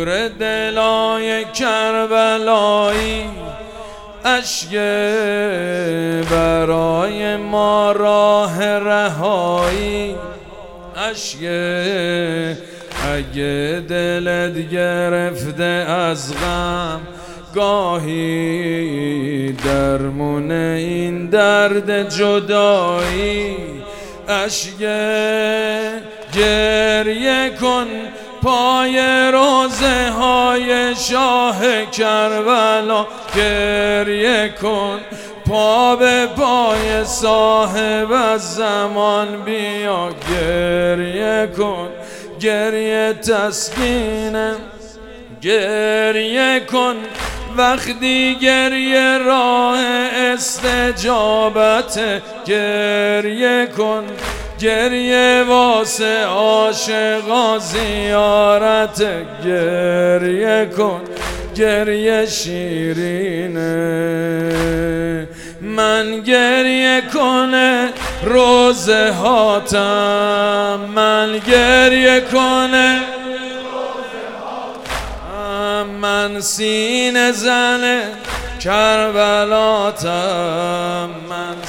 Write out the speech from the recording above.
نور دلای کربلایی، اشک برای ما راه رهایی، اشک اگه دلت گرفته از غم، گاهی درمون این درد جدایی، اشک گریه کن پای روزه های شاه کربلا، گریه کن پا به پای صاحب زمان، بیا گریه کن، گریه تسکینه، گریه کن وقتی گریه راه استجابت، گریه کن گریه واسه عاشقا زیارت، گریه کن گریه شیرینه، من گریه کنه روزه هاتم، من گریه کنه من سینه زن کربلاتم، من